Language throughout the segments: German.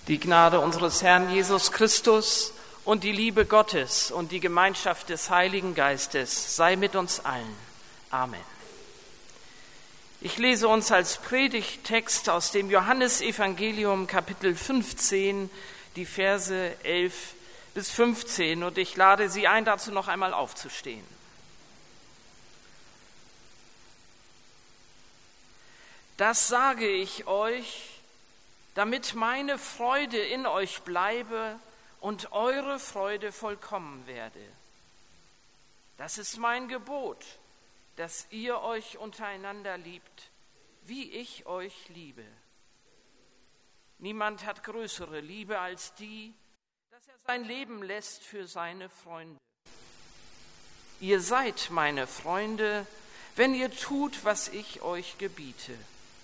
Die Gnade unseres Herrn Jesus Christus und die Liebe Gottes und die Gemeinschaft des Heiligen Geistes sei mit uns allen. Amen. Ich lese uns als Predigttext aus dem Johannesevangelium Kapitel 15 die Verse 11 bis 15 und ich lade Sie ein, dazu noch einmal aufzustehen. Das sage ich euch, damit meine Freude in euch bleibe und eure Freude vollkommen werde. Das ist mein Gebot, dass ihr euch untereinander liebt, wie ich euch liebe. Niemand hat größere Liebe als die, dass er sein Leben lässt für seine Freunde. Ihr seid meine Freunde, wenn ihr tut, was ich euch gebiete.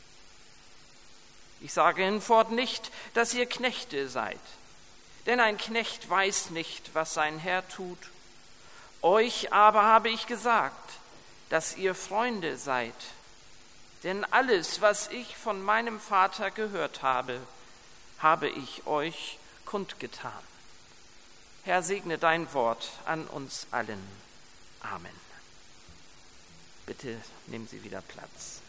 Ich sage hinfort nicht, dass ihr Knechte seid, denn ein Knecht weiß nicht, was sein Herr tut. Euch aber habe ich gesagt, dass ihr Freunde seid, denn alles, was ich von meinem Vater gehört habe, habe ich euch kundgetan. Herr, segne dein Wort an uns allen. Amen. Bitte nehmen Sie wieder Platz.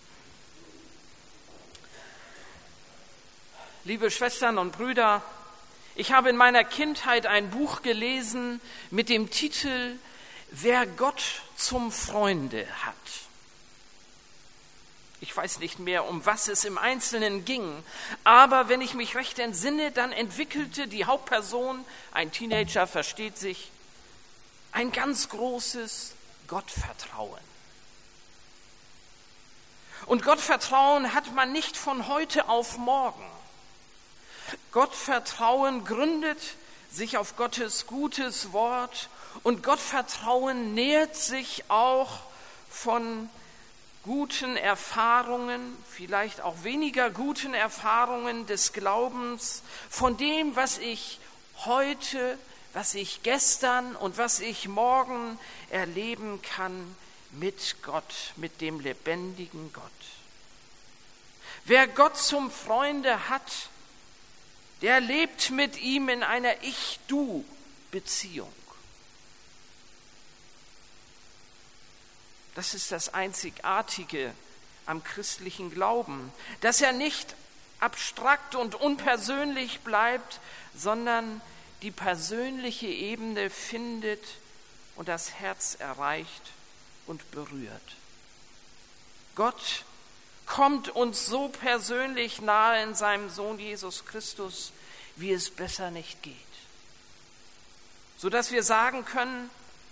Liebe Schwestern und Brüder, ich habe in meiner Kindheit ein Buch gelesen mit dem Titel »Wer Gott zum Freunde hat«. Ich weiß nicht mehr, um was es im Einzelnen ging, aber wenn ich mich recht entsinne, dann entwickelte die Hauptperson, ein Teenager, versteht sich, ein ganz großes Gottvertrauen. Und Gottvertrauen hat man nicht von heute auf morgen. Gottvertrauen gründet sich auf Gottes gutes Wort und Gottvertrauen nährt sich auch von guten Erfahrungen, vielleicht auch weniger guten Erfahrungen des Glaubens, von dem, was ich heute, was ich gestern und was ich morgen erleben kann mit Gott, mit dem lebendigen Gott. Wer Gott zum Freunde hat, der lebt mit ihm in einer Ich-Du-Beziehung. Das ist das Einzigartige am christlichen Glauben, dass er nicht abstrakt und unpersönlich bleibt, sondern die persönliche Ebene findet und das Herz erreicht und berührt. Gott kommt uns so persönlich nahe in seinem Sohn Jesus Christus, wie es besser nicht geht. Sodass wir sagen können,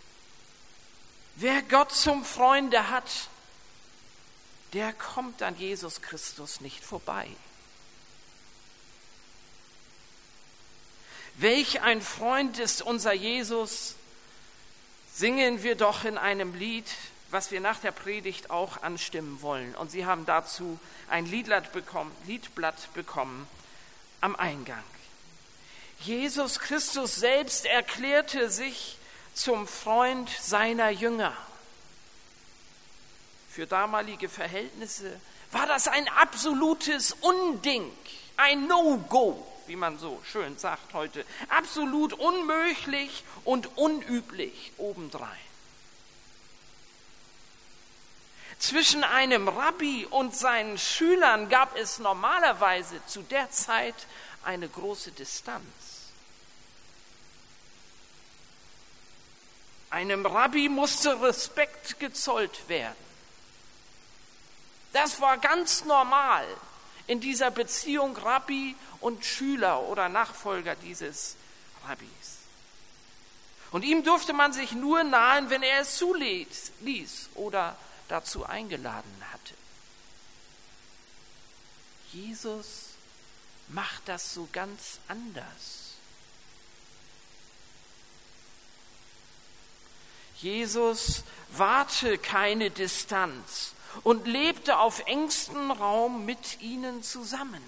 wer Gott zum Freunde hat, der kommt an Jesus Christus nicht vorbei. Welch ein Freund ist unser Jesus, singen wir doch in einem Lied, was wir nach der Predigt auch anstimmen wollen. Und Sie haben dazu ein Liedblatt bekommen am Eingang. Jesus Christus selbst erklärte sich zum Freund seiner Jünger. Für damalige Verhältnisse war das ein absolutes Unding, ein No-Go, wie man so schön sagt heute. Absolut unmöglich und unüblich obendrein. Zwischen einem Rabbi und seinen Schülern gab es normalerweise zu der Zeit eine große Distanz. Einem Rabbi musste Respekt gezollt werden. Das war ganz normal in dieser Beziehung Rabbi und Schüler oder Nachfolger dieses Rabbis. Und ihm durfte man sich nur nahen, wenn er es zuließ oder dazu eingeladen hatte. Jesus macht das so ganz anders. Jesus wahrte keine Distanz und lebte auf engstem Raum mit ihnen zusammen,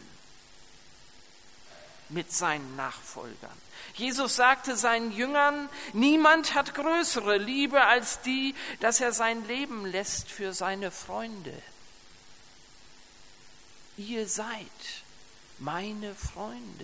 mit seinen Nachfolgern. Jesus sagte seinen Jüngern, niemand hat größere Liebe als die, dass er sein Leben lässt für seine Freunde. Ihr seid meine Freunde.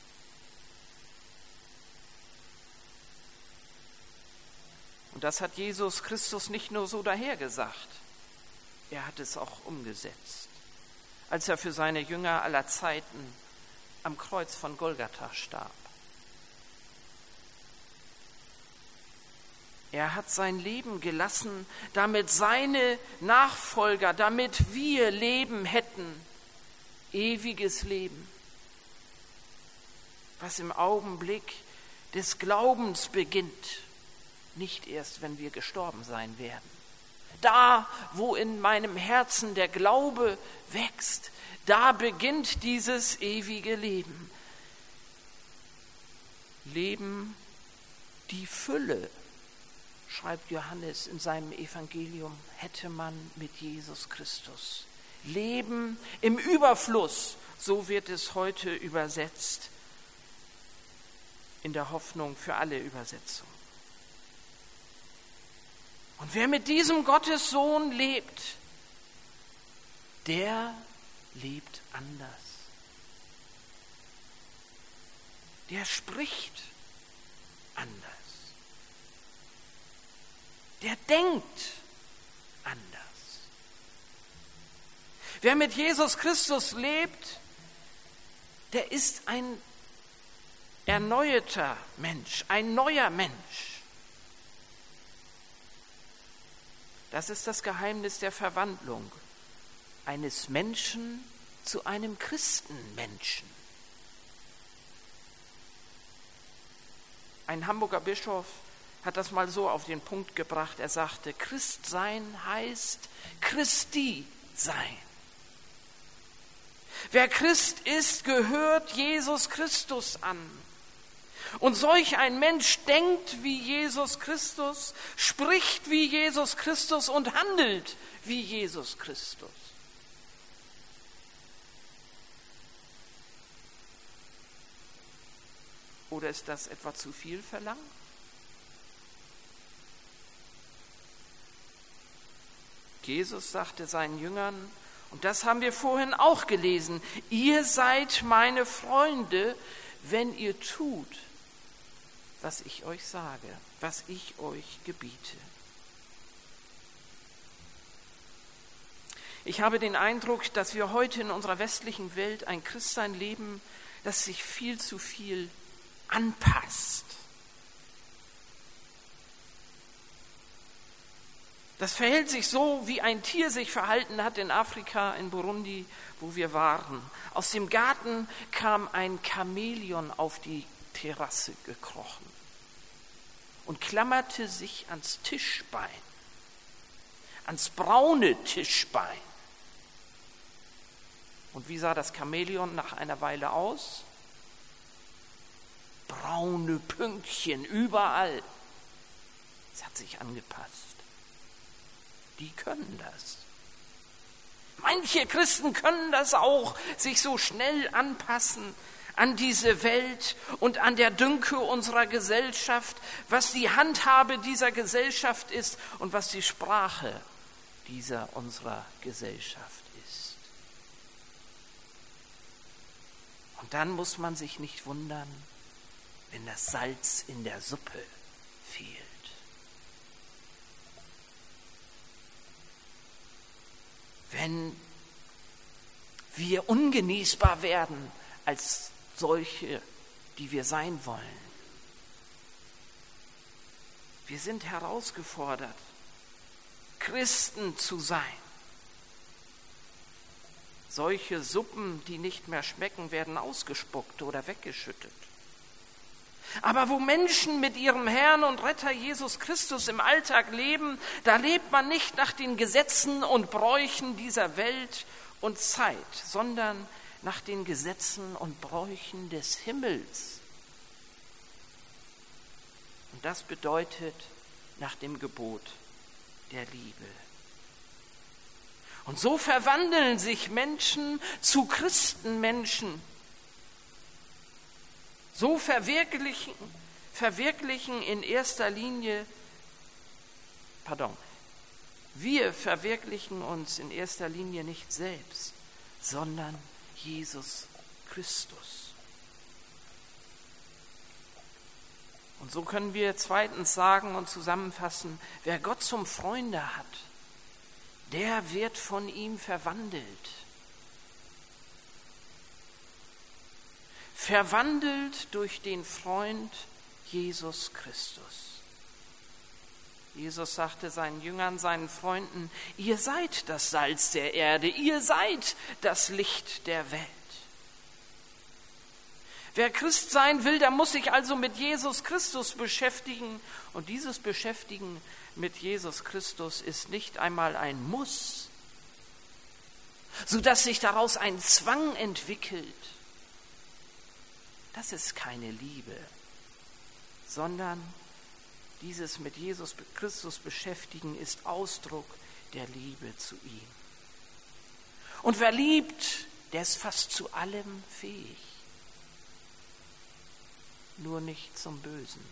Und das hat Jesus Christus nicht nur so dahergesagt, er hat es auch umgesetzt, als er für seine Jünger aller Zeiten am Kreuz von Golgatha starb. Er hat sein Leben gelassen, damit seine Nachfolger, damit wir Leben hätten, ewiges Leben, was im Augenblick des Glaubens beginnt, nicht erst, wenn wir gestorben sein werden. Da, wo in meinem Herzen der Glaube wächst, da beginnt dieses ewige Leben. Leben, die Fülle, schreibt Johannes in seinem Evangelium, hätte man mit Jesus Christus. Leben im Überfluss, so wird es heute übersetzt, in der Hoffnung für alle Übersetzungen. Und wer mit diesem Gottessohn lebt, der lebt anders. Der spricht anders. Der denkt anders. Wer mit Jesus Christus lebt, der ist ein erneuerter Mensch, ein neuer Mensch. Das ist das Geheimnis der Verwandlung eines Menschen zu einem Christenmenschen. Ein Hamburger Bischof hat das mal so auf den Punkt gebracht. Er sagte, Christsein heißt Christi sein. Wer Christ ist, gehört Jesus Christus an. Und solch ein Mensch denkt wie Jesus Christus, spricht wie Jesus Christus und handelt wie Jesus Christus. Oder ist das etwa zu viel verlangt? Jesus sagte seinen Jüngern, und das haben wir vorhin auch gelesen, ihr seid meine Freunde, wenn ihr tut, was ich euch sage, was ich euch gebiete. Ich habe den Eindruck, dass wir heute in unserer westlichen Welt ein Christsein leben, das sich viel zu viel anpasst. Das verhält sich so, wie ein Tier sich verhalten hat in Afrika, in Burundi, wo wir waren. Aus dem Garten kam ein Chamäleon auf die Terrasse gekrochen und klammerte sich ans Tischbein, ans braune Tischbein. Und wie sah das Chamäleon nach einer Weile aus? Braune Pünktchen überall. Es hat sich angepasst. Die können das. Manche Christen können das auch, sich so schnell anpassen an diese Welt und an der Dünke unserer Gesellschaft, was die Handhabe dieser Gesellschaft ist und was die Sprache dieser unserer Gesellschaft ist. Und dann muss man sich nicht wundern, wenn das Salz in der Suppe fehlt. Wenn wir ungenießbar werden als solche, die wir sein wollen. Wir sind herausgefordert, Christen zu sein. Solche Suppen, die nicht mehr schmecken, werden ausgespuckt oder weggeschüttet. Aber wo Menschen mit ihrem Herrn und Retter Jesus Christus im Alltag leben, da lebt man nicht nach den Gesetzen und Bräuchen dieser Welt und Zeit, sondern nach den Gesetzen und Bräuchen des Himmels. Und das bedeutet nach dem Gebot der Liebe. Und so verwandeln sich Menschen zu Christenmenschen. So verwirklichen in erster Linie, wir verwirklichen uns in erster Linie nicht selbst, sondern Jesus Christus. Und so können wir zweitens sagen und zusammenfassen, wer Gott zum Freunde hat, der wird von ihm verwandelt. Verwandelt durch den Freund Jesus Christus. Jesus sagte seinen Jüngern, seinen Freunden, ihr seid das Salz der Erde, ihr seid das Licht der Welt. Wer Christ sein will, der muss sich also mit Jesus Christus beschäftigen. Und dieses Beschäftigen mit Jesus Christus ist nicht einmal ein Muss, sodass sich daraus ein Zwang entwickelt. Das ist keine Liebe, sondern dieses mit Jesus Christus beschäftigen ist Ausdruck der Liebe zu ihm. Und wer liebt, der ist fast zu allem fähig, nur nicht zum Bösen.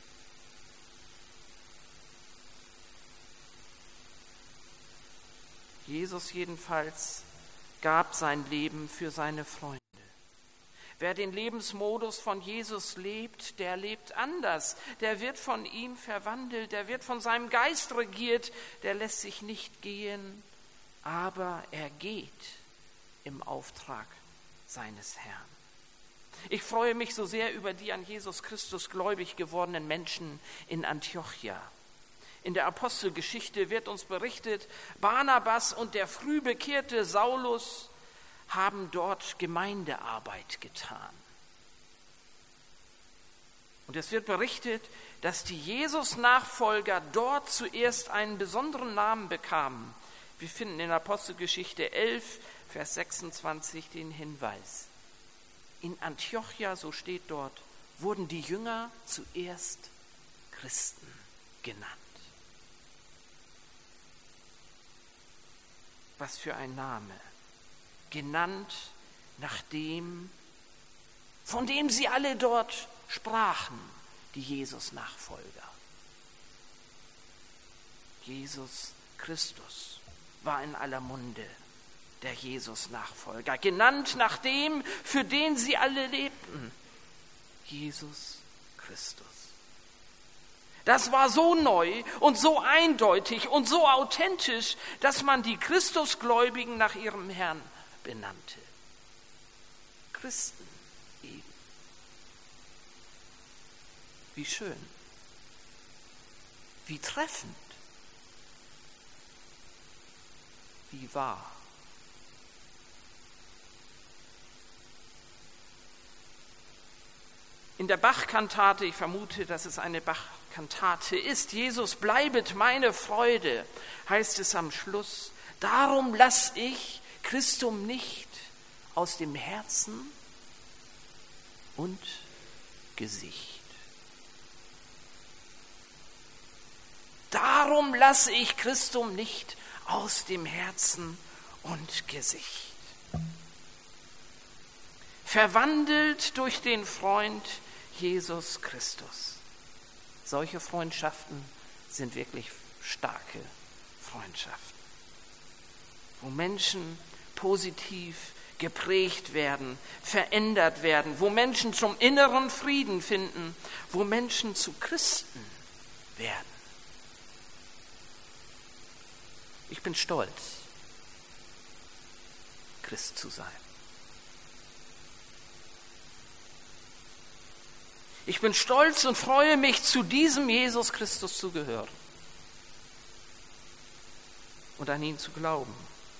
Jesus jedenfalls gab sein Leben für seine Freunde. Wer den Lebensmodus von Jesus lebt, der lebt anders. Der wird von ihm verwandelt, der wird von seinem Geist regiert, der lässt sich nicht gehen, aber er geht im Auftrag seines Herrn. Ich freue mich so sehr über die an Jesus Christus gläubig gewordenen Menschen in Antiochia. In der Apostelgeschichte wird uns berichtet, Barnabas und der früh bekehrte Saulus haben dort Gemeindearbeit getan. Und es wird berichtet, dass die Jesus-Nachfolger dort zuerst einen besonderen Namen bekamen. Wir finden in Apostelgeschichte 11, Vers 26 den Hinweis. In Antiochia, so steht dort, wurden die Jünger zuerst Christen genannt. Was für ein Name. Genannt nach dem, von dem sie alle dort sprachen, die Jesus-Nachfolger. Jesus Christus war in aller Munde der Jesus-Nachfolger, genannt nach dem, für den sie alle lebten, Jesus Christus. Das war so neu und so eindeutig und so authentisch, dass man die Christusgläubigen nach ihrem Herrn benannte. Christen eben. Wie schön, wie treffend, wie wahr. In der Bach-Kantate, ich vermute, dass es eine Bach-Kantate ist, Jesus bleibet meine Freude, heißt es am Schluss, darum lass ich Christum nicht aus dem Herzen und Gesicht. Darum lasse ich Christum nicht aus dem Herzen und Gesicht. Verwandelt durch den Freund Jesus Christus. Solche Freundschaften sind wirklich starke Freundschaften, wo Menschen positiv geprägt werden, verändert werden, wo Menschen zum inneren Frieden finden, wo Menschen zu Christen werden. Ich bin stolz, Christ zu sein. Ich bin stolz und freue mich, zu diesem Jesus Christus zu gehören und an ihn zu glauben.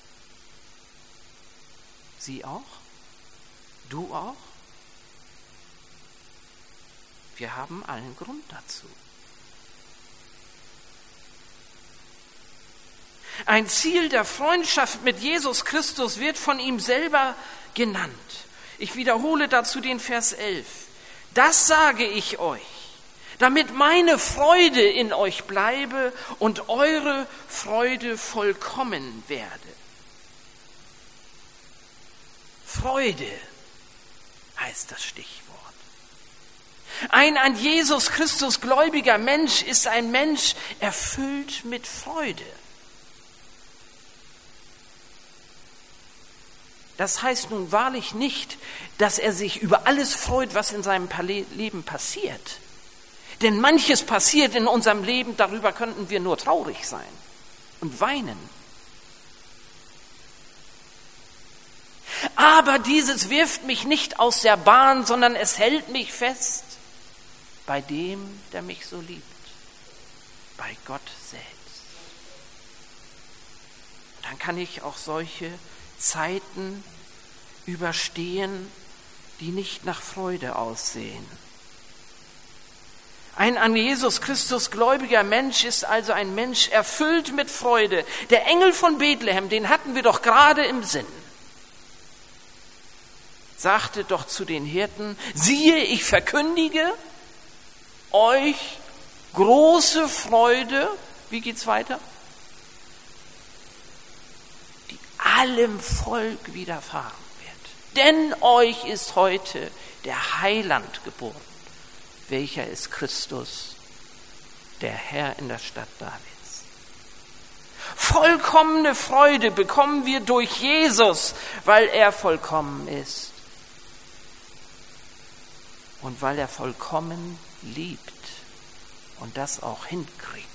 Sie auch? Du auch? Wir haben allen Grund dazu. Ein Ziel der Freundschaft mit Jesus Christus wird von ihm selber genannt. Ich wiederhole dazu den Vers 11. Das sage ich euch, damit meine Freude in euch bleibe und eure Freude vollkommen werde. Freude heißt das Stichwort. Ein an Jesus Christus gläubiger Mensch ist ein Mensch erfüllt mit Freude. Das heißt nun wahrlich nicht, dass er sich über alles freut, was in seinem Leben passiert. Denn manches passiert in unserem Leben, darüber könnten wir nur traurig sein und weinen. Aber dieses wirft mich nicht aus der Bahn, sondern es hält mich fest bei dem, der mich so liebt, bei Gott selbst. Dann kann ich auch solche Zeiten überstehen, die nicht nach Freude aussehen. Ein an Jesus Christus gläubiger Mensch ist also ein Mensch erfüllt mit Freude. Der Engel von Bethlehem, den hatten wir doch gerade im Sinn, sagte doch zu den Hirten: Siehe, ich verkündige euch große Freude. Wie geht's weiter? Die allem Volk widerfahren wird. Denn euch ist heute der Heiland geboren, welcher ist Christus, der Herr in der Stadt Davids. Vollkommene Freude bekommen wir durch Jesus, weil er vollkommen ist und weil er vollkommen liebt und das auch hinkriegt.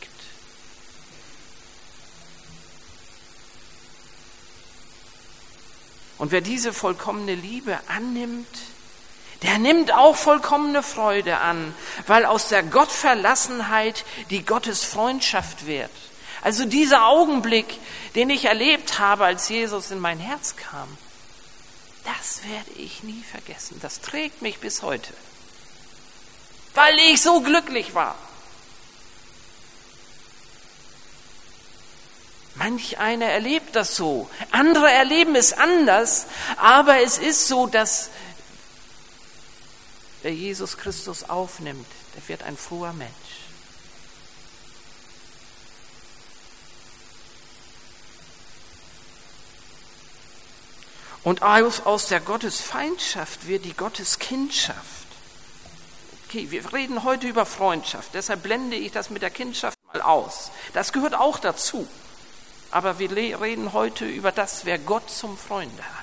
Und wer diese vollkommene Liebe annimmt, der nimmt auch vollkommene Freude an, weil aus der Gottverlassenheit die Gottesfreundschaft wird. Also dieser Augenblick, den ich erlebt habe, als Jesus in mein Herz kam, das werde ich nie vergessen. Das trägt mich bis heute, weil ich so glücklich war. Manch einer erlebt das so, andere erleben es anders, aber es ist so, dass wer Jesus Christus aufnimmt, der wird ein froher Mensch. Und aus der Gottesfeindschaft wird die Gotteskindschaft. Okay, wir reden heute über Freundschaft, deshalb blende ich das mit der Kindschaft mal aus. Das gehört auch dazu. Aber wir reden heute über das, wer Gott zum Freunde hat.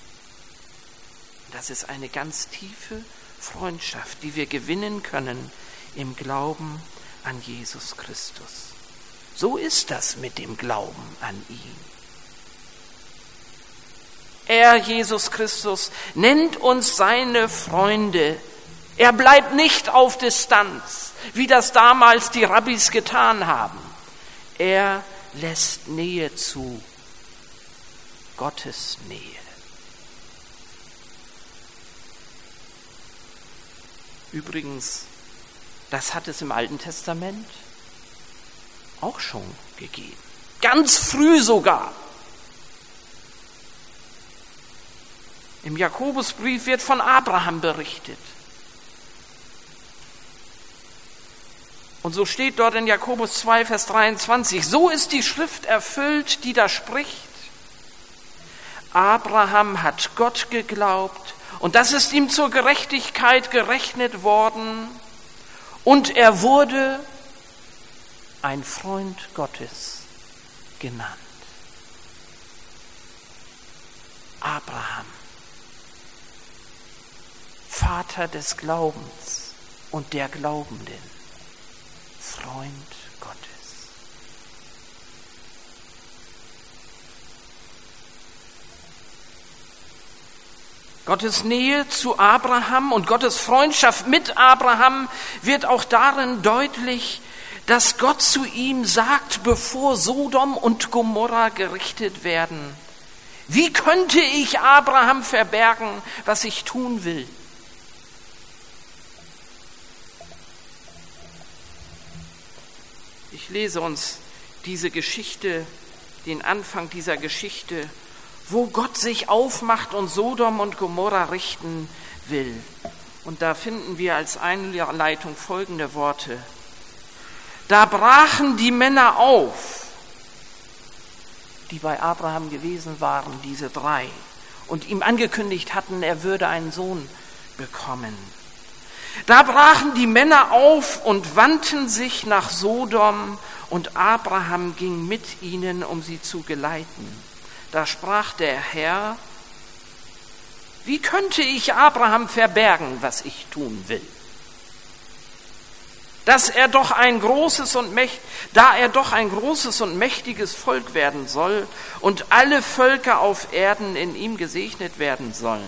Das ist eine ganz tiefe Freundschaft, die wir gewinnen können im Glauben an Jesus Christus. So ist das mit dem Glauben an ihn. Er, Jesus Christus, nennt uns seine Freunde. Er bleibt nicht auf Distanz, wie das damals die Rabbis getan haben. Er lässt Nähe zu, Gottes Nähe. Übrigens, das hat es im Alten Testament auch schon gegeben. Ganz früh sogar. Im Jakobusbrief wird von Abraham berichtet. Und so steht dort in Jakobus 2, Vers 23, so ist die Schrift erfüllt, die da spricht. Abraham hat Gott geglaubt und das ist ihm zur Gerechtigkeit gerechnet worden und er wurde ein Freund Gottes genannt. Abraham, Vater des Glaubens und der Glaubenden. Freund Gottes. Gottes Nähe zu Abraham und Gottes Freundschaft mit Abraham wird auch darin deutlich, dass Gott zu ihm sagt, bevor Sodom und Gomorra gerichtet werden: Wie könnte ich Abraham verbergen, was ich tun will? Ich lese uns diese Geschichte, den Anfang dieser Geschichte, wo Gott sich aufmacht und Sodom und Gomorra richten will. Und da finden wir als Einleitung folgende Worte. Da brachen die Männer auf, die bei Abraham gewesen waren, diese 3, und ihm angekündigt hatten, er würde einen Sohn bekommen. Da brachen die Männer auf und wandten sich nach Sodom, und Abraham ging mit ihnen, um sie zu geleiten. Da sprach der Herr: Wie könnte ich Abraham verbergen, was ich tun will? Da er doch ein großes und mächtiges Volk werden soll und alle Völker auf Erden in ihm gesegnet werden sollen.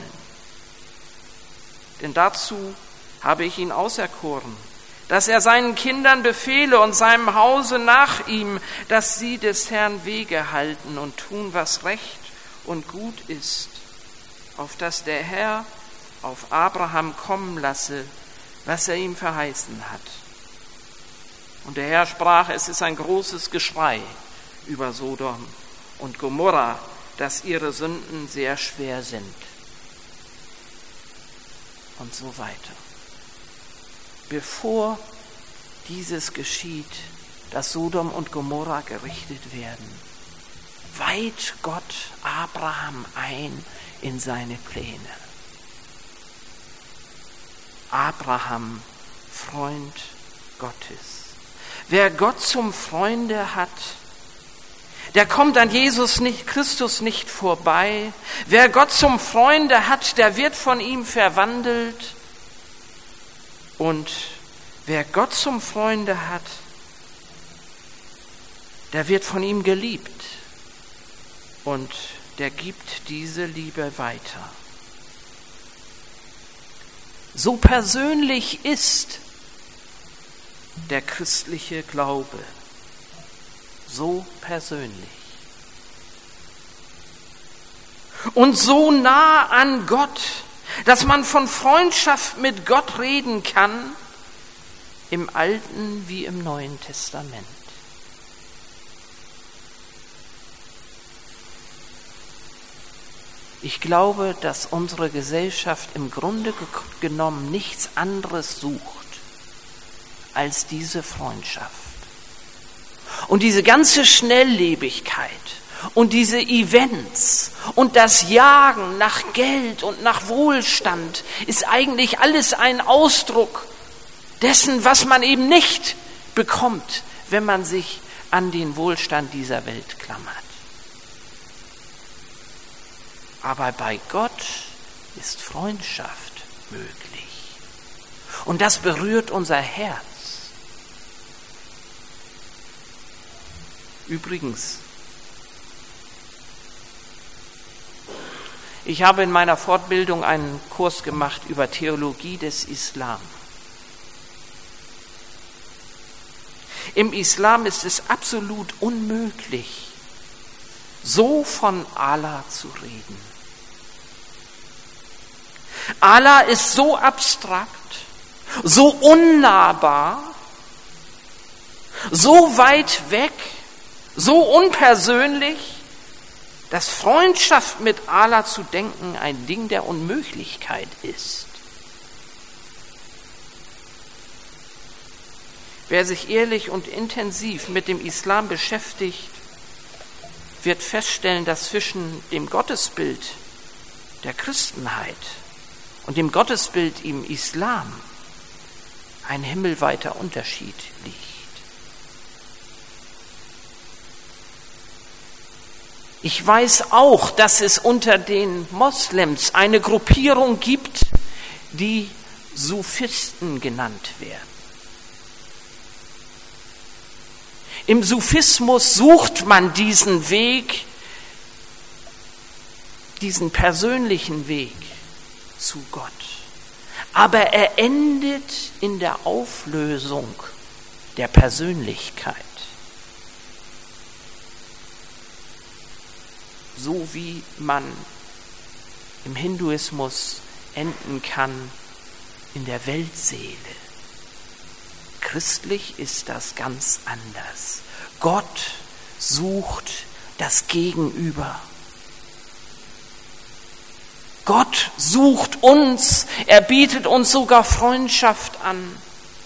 Denn dazu habe ich ihn auserkoren, dass er seinen Kindern befehle und seinem Hause nach ihm, dass sie des Herrn Wege halten und tun, was recht und gut ist, auf dass der Herr auf Abraham kommen lasse, was er ihm verheißen hat. Und der Herr sprach, es ist ein großes Geschrei über Sodom und Gomorra, dass ihre Sünden sehr schwer sind. Und so weiter. Bevor dieses geschieht, dass Sodom und Gomorra gerichtet werden, weiht Gott Abraham ein in seine Pläne. Abraham, Freund Gottes. Wer Gott zum Freunde hat, der kommt an Christus nicht vorbei. Wer Gott zum Freunde hat, der wird von ihm verwandelt. Und wer Gott zum Freunde hat, der wird von ihm geliebt. Und der gibt diese Liebe weiter. So persönlich ist der christliche Glaube. So persönlich. Und so nah an Gott, dass man von Freundschaft mit Gott reden kann, im Alten wie im Neuen Testament. Ich glaube, dass unsere Gesellschaft im Grunde genommen nichts anderes sucht als diese Freundschaft. Und diese ganze Schnelllebigkeit und diese Events und das Jagen nach Geld und nach Wohlstand ist eigentlich alles ein Ausdruck dessen, was man eben nicht bekommt, wenn man sich an den Wohlstand dieser Welt klammert. Aber bei Gott ist Freundschaft möglich. Und das berührt unser Herz. Übrigens, ich habe in meiner Fortbildung einen Kurs gemacht über Theologie des Islam. Im Islam ist es absolut unmöglich, so von Allah zu reden. Allah ist so abstrakt, so unnahbar, so weit weg, so unpersönlich, dass Freundschaft mit Allah zu denken ein Ding der Unmöglichkeit ist. Wer sich ehrlich und intensiv mit dem Islam beschäftigt, wird feststellen, dass zwischen dem Gottesbild der Christenheit und dem Gottesbild im Islam ein himmelweiter Unterschied liegt. Ich weiß auch, dass es unter den Moslems eine Gruppierung gibt, die Sufisten genannt werden. Im Sufismus sucht man diesen Weg, diesen persönlichen Weg zu Gott. Aber er endet in der Auflösung der Persönlichkeit. So wie man im Hinduismus enden kann in der Weltseele. Christlich ist das ganz anders. Gott sucht das Gegenüber. Gott sucht uns, er bietet uns sogar Freundschaft an.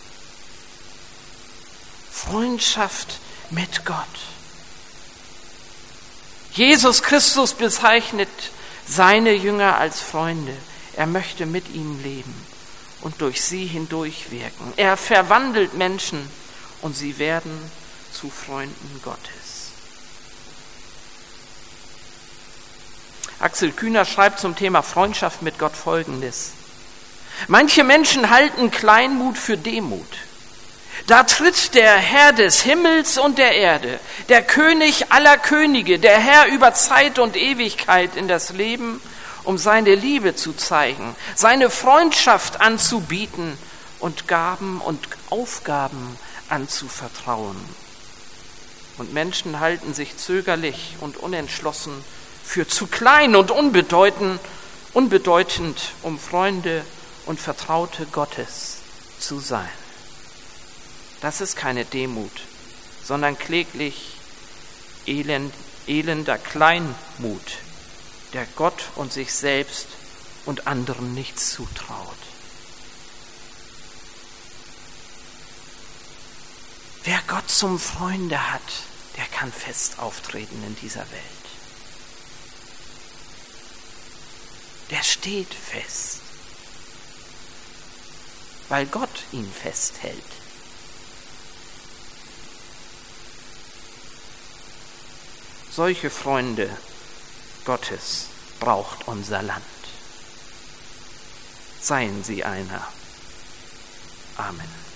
Freundschaft mit Gott. Jesus Christus bezeichnet seine Jünger als Freunde. Er möchte mit ihnen leben und durch sie hindurch wirken. Er verwandelt Menschen und sie werden zu Freunden Gottes. Axel Kühner schreibt zum Thema Freundschaft mit Gott Folgendes: Manche Menschen halten Kleinmut für Demut. Da tritt der Herr des Himmels und der Erde, der König aller Könige, der Herr über Zeit und Ewigkeit in das Leben, um seine Liebe zu zeigen, seine Freundschaft anzubieten und Gaben und Aufgaben anzuvertrauen. Und Menschen halten sich zögerlich und unentschlossen für zu klein und unbedeutend, um Freunde und Vertraute Gottes zu sein. Das ist keine Demut, sondern kläglich elender Kleinmut, der Gott und sich selbst und anderen nichts zutraut. Wer Gott zum Freunde hat, der kann fest auftreten in dieser Welt. Der steht fest, weil Gott ihn festhält. Solche Freunde Gottes braucht unser Land. Seien Sie einer. Amen.